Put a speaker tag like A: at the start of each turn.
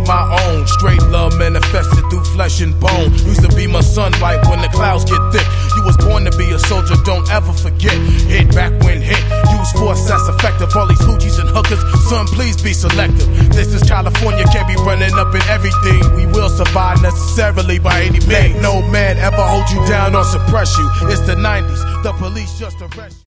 A: made my own. Straight love manifested through flesh and bone. Used to be my sunlight when the clouds get thick. You was born to be a soldier, don't ever forget. Hit back when hit. Use force that's effective. All these hoochies and hookers, son, please be selective. This is California, can't be running up in everything. We will survive necessarily by any means. No man ever hold you down or suppress you. It's the 90s, the police just arrest you.